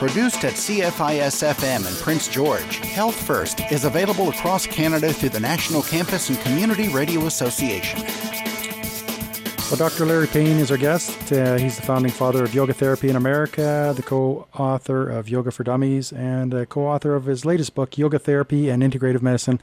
Produced at CFIS-FM in Prince George, Health First is available across Canada through the National Campus and Community Radio Association. Well, Dr. Larry Payne is our guest. He's the founding father of Yoga Therapy in America, the co-author of Yoga for Dummies, and co-author of his latest book, Yoga Therapy and Integrative Medicine.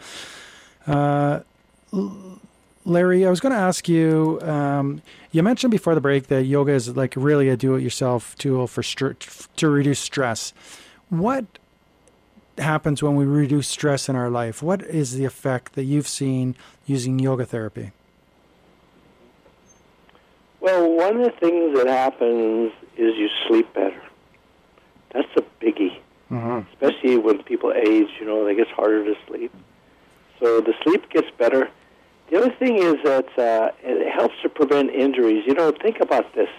Larry, I was going to ask you, you mentioned before the break that yoga is like really a do-it-yourself tool to reduce stress. What happens when we reduce stress in our life? What is the effect that you've seen using yoga therapy? Well, one of the things that happens is you sleep better. That's a biggie. Especially when people age, it gets harder to sleep. So the sleep gets better. The other thing is that it helps to prevent injuries. Think about this.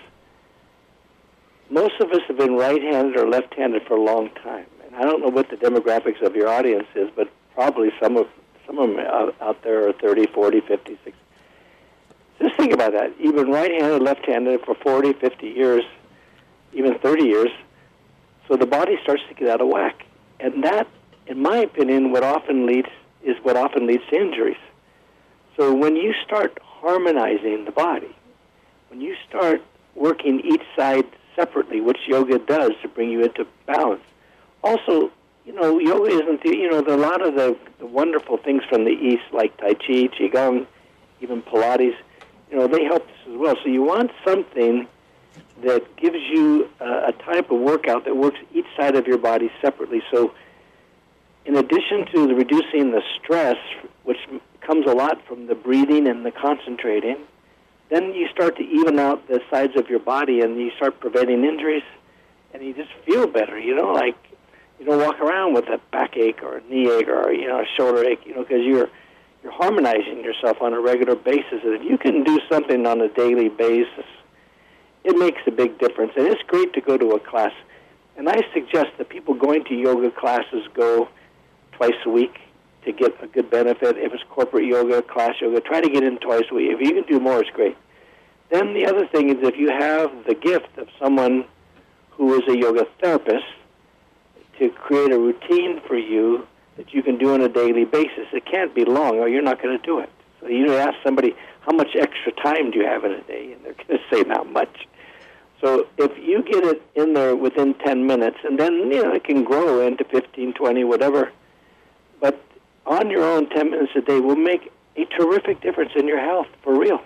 Most of us have been right-handed or left-handed for a long time. And I don't know what the demographics of your audience is, but probably some of them out there are 30, 40, 50, 60. Just think about that. You've been right-handed, left-handed for 40, 50 years, even 30 years. So the body starts to get out of whack. And that, in my opinion, what often leads to injuries. So when you start harmonizing the body, when you start working each side separately, which yoga does to bring you into balance. Also, yoga isn't a lot of the wonderful things from the East, like Tai Chi, Qigong, even Pilates, they help this as well. So you want something that gives you a type of workout that works each side of your body separately. So in addition to reducing the stress, which comes a lot from the breathing and the concentrating, then you start to even out the sides of your body and you start preventing injuries and you just feel better, like you don't walk around with a backache or a knee ache or, a shoulder ache, because you're harmonizing yourself on a regular basis. And if you can do something on a daily basis, it makes a big difference. And it's great to go to a class. And I suggest that people going to yoga classes go twice a week to get a good benefit. If it's corporate yoga, class yoga, try to get in twice a week. If you can do more, it's great. Then the other thing is if you have the gift of someone who is a yoga therapist to create a routine for you that you can do on a daily basis. It can't be long or you're not going to do it. So you ask somebody, how much extra time do you have in a day? And they're going to say not much. So if you get it in there within 10 minutes, and then, it can grow into 15, 20, whatever. But on your own, 10 minutes a day will make a terrific difference in your health, for real.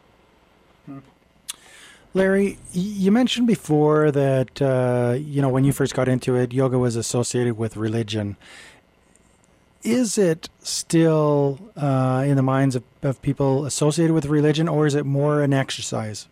Larry, you mentioned before that, when you first got into it, yoga was associated with religion. Is it still in the minds of people associated with religion, or is it more an exercise?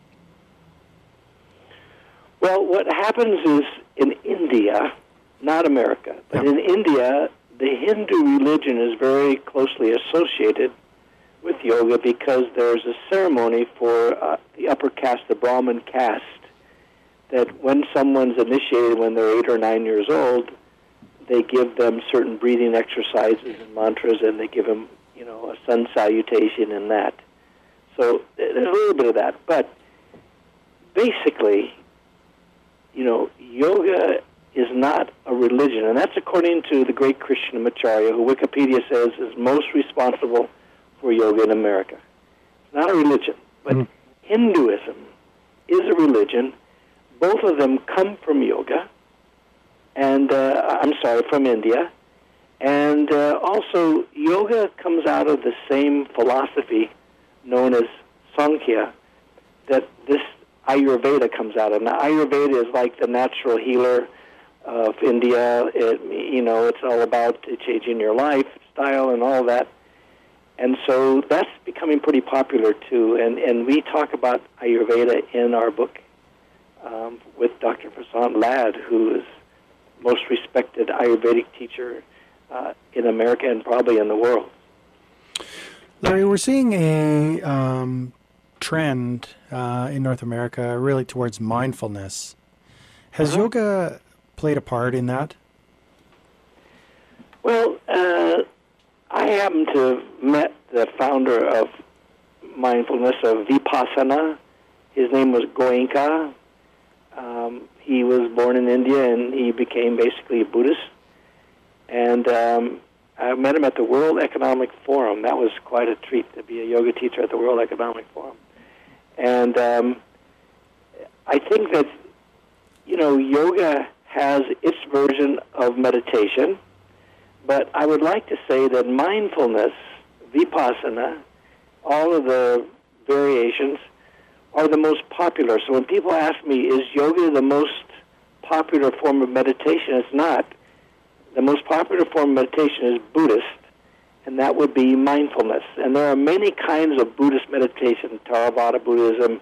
Well, what happens is in India, not America, but in India, the Hindu religion is very closely associated with yoga because there's a ceremony for the upper caste, the Brahmin caste, that when someone's initiated when they're 8 or 9 years old, they give them certain breathing exercises and mantras, and they give them, a sun salutation and that. So there's a little bit of that. But basically, yoga is not a religion, and that's according to the great Krishnamacharya, who Wikipedia says is most responsible for yoga in America. It's not a religion, but Hinduism is a religion. Both of them come from yoga, and from India. And also, yoga comes out of the same philosophy known as Sankhya that this Ayurveda comes out of. Now, Ayurveda is like the natural healer of India. It's all about changing your lifestyle and all that. And so that's becoming pretty popular, too. And we talk about Ayurveda in our book with Dr. Prasad Ladd, who is most respected Ayurvedic teacher in America and probably in the world. Larry, we're seeing a trend in North America really towards mindfulness. Has yoga played a part in that? Well, I happen to have met the founder of mindfulness, of Vipassana. His name was Goenka. He was born in India, and he became basically a Buddhist. And I met him at the World Economic Forum. That was quite a treat to be a yoga teacher at the World Economic Forum. And I think that, yoga has its version of meditation, but I would like to say that mindfulness, vipassana, all of the variations are the most popular. So when people ask me, is yoga the most popular form of meditation? It's not. The most popular form of meditation is Buddhist, and that would be mindfulness. And there are many kinds of Buddhist meditation, Theravada Buddhism,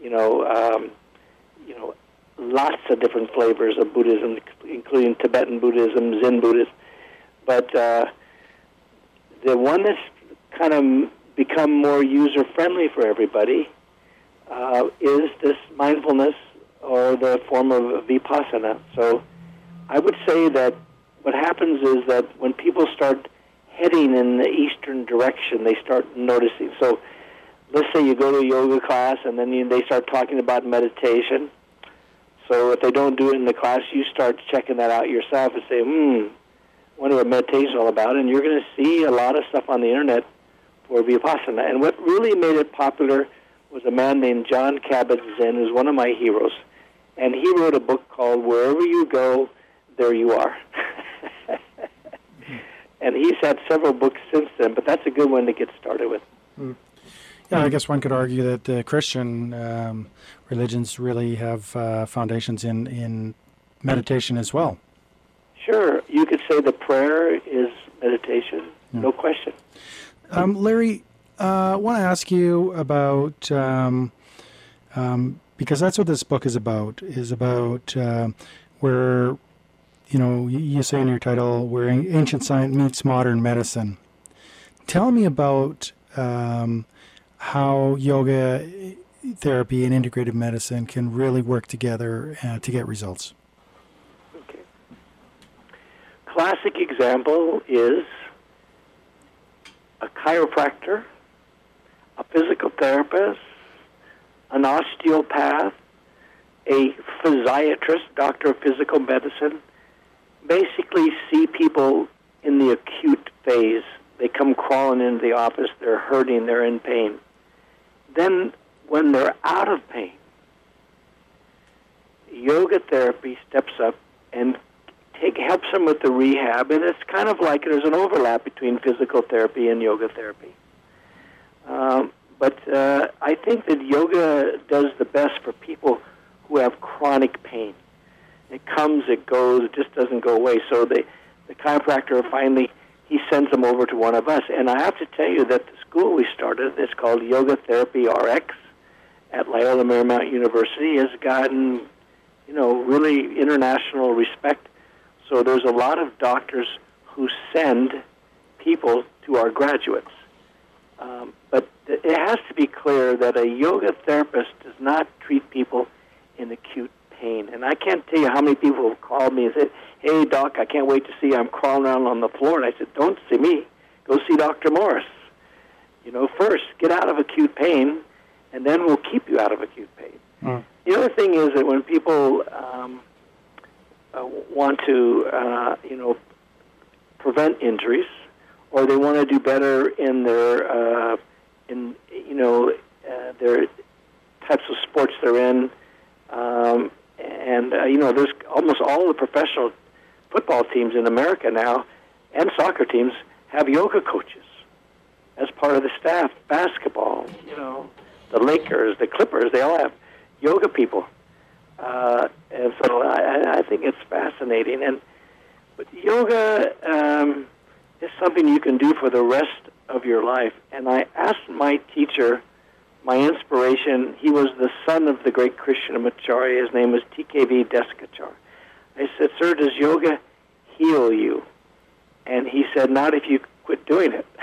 lots of different flavors of Buddhism, including Tibetan Buddhism, Zen Buddhism. But the one that's kind of become more user-friendly for everybody is this mindfulness, or the form of vipassana. So I would say that what happens is that when people start heading in the eastern direction, they start noticing. So let's say you go to a yoga class, and then they start talking about meditation. So if they don't do it in the class, you start checking that out yourself and say, wonder what meditation is all about. And you're going to see a lot of stuff on the internet for vipassana. And what really made it popular was a man named Jon Kabat-Zinn, who's one of my heroes. And he wrote a book called Wherever You Go, There You Are. And he's had several books since then, but that's a good one to get started with. Yeah, I guess one could argue that Christian religions really have foundations in meditation as well. Sure. You could say the prayer is meditation, no question. Larry, I want to ask you about, because that's what this book is about where, you say in your title, where ancient science meets modern medicine. Tell me about how yoga therapy and integrative medicine can really work together to get results. Okay. Classic example is a chiropractor, a physical therapist, an osteopath, a physiatrist, doctor of physical medicine, basically see people in the acute phase. They come crawling into the office, they're hurting, they're in pain. Then, when they're out of pain, yoga therapy steps up and helps them with the rehab, and it's kind of like there's an overlap between physical therapy and yoga therapy. But I think that yoga does the best for people who have chronic pain. It comes, it goes, it just doesn't go away. So the chiropractor finally, he sends them over to one of us. And I have to tell you that the school we started, it's called Yoga Therapy RX at Loyola Marymount University, has gotten, really international respect. So there's a lot of doctors who send people to our graduates. But it has to be clear that a yoga therapist does not treat people in acute pain. And I can't tell you how many people have called me and said, "Hey, Doc, I can't wait to see you. I'm crawling around on the floor." And I said, "Don't see me. Go see Dr. Morris. First, get out of acute pain, and then we'll keep you out of acute pain." The other thing is that when people want to, prevent injuries, or they want to do better in their, their types of sports they're in, there's almost all the professional football teams in America now, and soccer teams, have yoga coaches as part of the staff. Basketball, the Lakers, the Clippers, they all have yoga people. And so I think it's fascinating. But yoga is something you can do for the rest of your life. And I asked my teacher, my inspiration, he was the son of the great Krishnamacharya. His name was TKV Desikachar. I said, "Sir, does yoga heal you?" And he said, "Not if you quit doing it."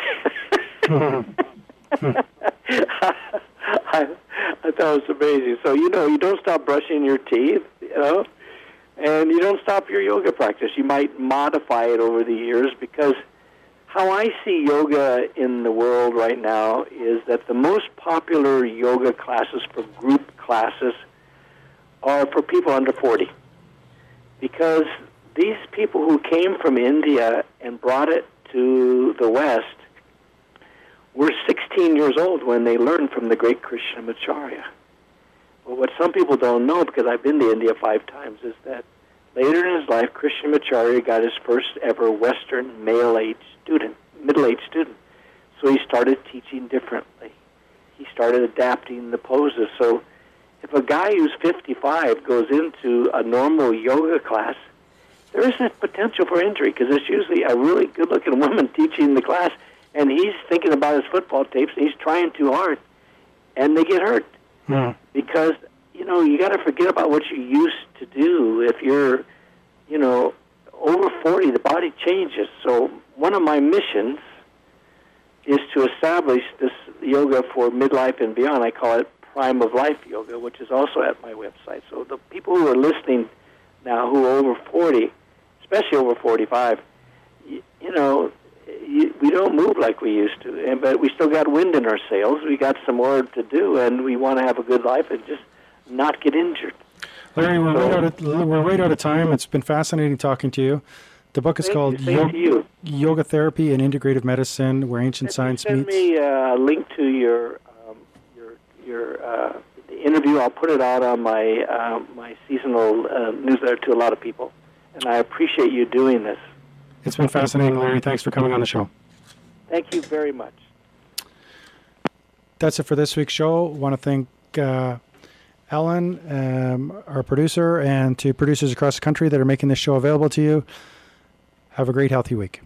I thought it was amazing. So, you don't stop brushing your teeth, and you don't stop your yoga practice. You might modify it over the years, because how I see yoga in the world right now is that the most popular yoga classes for group classes are for people under 40. because these people who came from India and brought it to the West were 16 years old when they learned from the great Krishnamacharya. Well, what some people don't know, because I've been to India 5 times, is that later in his life, Krishnamacharya got his first ever Western middle-aged student. So he started teaching differently. He started adapting the poses. So if a guy who's 55 goes into a normal yoga class, there is a potential for injury, because it's usually a really good-looking woman teaching the class, and he's thinking about his football tapes, and he's trying too hard, and they get hurt. Because, you got to forget about what you used to do. If you're, over 40, the body changes. So one of my missions is to establish this yoga for midlife and beyond. I call it Prime of Life Yoga, which is also at my website. So the people who are listening now who are over 40, especially over 45, we don't move like we used to, but we still got wind in our sails. We got some more to do, and we want to have a good life and just not get injured. Larry, we're right out of time. It's been fascinating talking to you. The book is called Yoga Therapy and Integrative Medicine, Where Ancient Science Meets. Send me a link to your interview. I'll put it out on my my seasonal newsletter to a lot of people, and I appreciate you doing this. It's been fascinating, Larry. Thanks for coming on the show. Thank you very much. That's it for this week's show. I want to thank Ellen, our producer, and to producers across the country that are making this show available to you. Have a great, healthy week.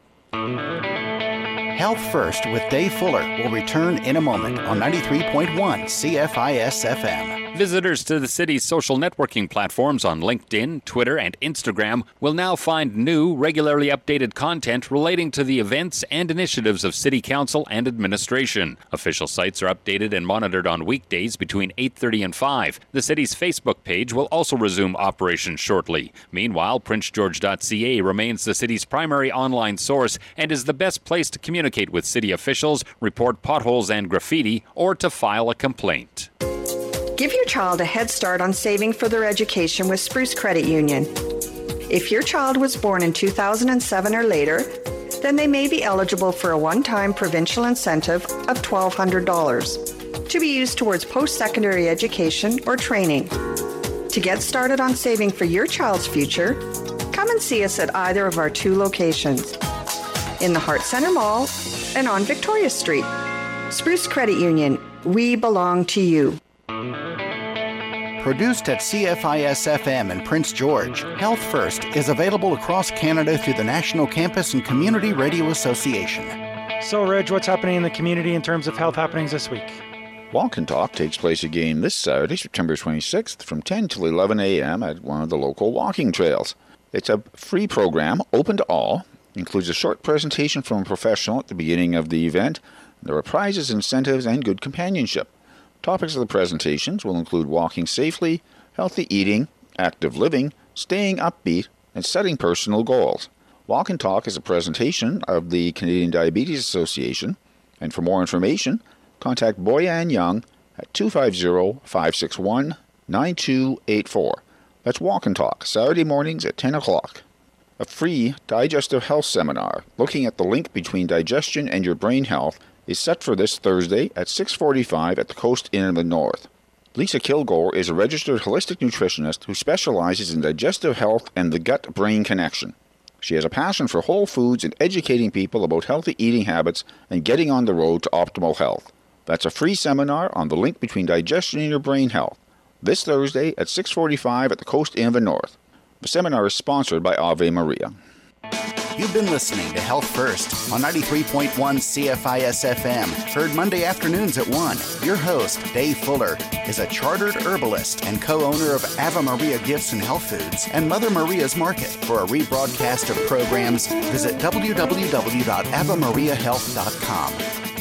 Health First with Dave Fuller will return in a moment on 93.1 CFIS FM. Visitors to the city's social networking platforms on LinkedIn, Twitter, and Instagram will now find new, regularly updated content relating to the events and initiatives of City Council and administration. Official sites are updated and monitored on weekdays between 8:30 and 5. The city's Facebook page will also resume operations shortly. Meanwhile, PrinceGeorge.ca remains the city's primary online source and is the best place to communicate with city officials, report potholes and graffiti, or to file a complaint. Give your child a head start on saving for their education with Spruce Credit Union. If your child was born in 2007 or later, then they may be eligible for a one-time provincial incentive of $1,200 to be used towards post-secondary education or training. To get started on saving for your child's future, come and see us at either of our 2 locations, in the Hart Centre Mall and on Victoria Street. Spruce Credit Union, we belong to you. Produced at CFIS-FM in Prince George, Health First is available across Canada through the National Campus and Community Radio Association. So, Reg, what's happening in the community in terms of health happenings this week? Walk and Talk takes place again this Saturday, September 26th, from 10 till 11 a.m. at one of the local walking trails. It's a free program, open to all, includes a short presentation from a professional at the beginning of the event. There are prizes, incentives, and good companionship. Topics of the presentations will include walking safely, healthy eating, active living, staying upbeat, and setting personal goals. Walk and Talk is a presentation of the Canadian Diabetes Association, and for more information, contact Boyan Young at 250-561-9284. That's Walk and Talk, Saturday mornings at 10 o'clock. A free digestive health seminar looking at the link between digestion and your brain health is set for this Thursday at 6:45 at the Coast Inn in the North. Lisa Kilgore is a registered holistic nutritionist who specializes in digestive health and the gut-brain connection. She has a passion for whole foods and educating people about healthy eating habits and getting on the road to optimal health. That's a free seminar on the link between digestion and your brain health, this Thursday at 6:45 at the Coast Inn in the North. The seminar is sponsored by Ave Maria. You've been listening to Health First on 93.1 CFIS-FM, heard Monday afternoons at 1. Your host, Dave Fuller, is a chartered herbalist and co-owner of Ave Maria Gifts and Health Foods and Mother Maria's Market. For a rebroadcast of programs, visit www.avemariahealth.com.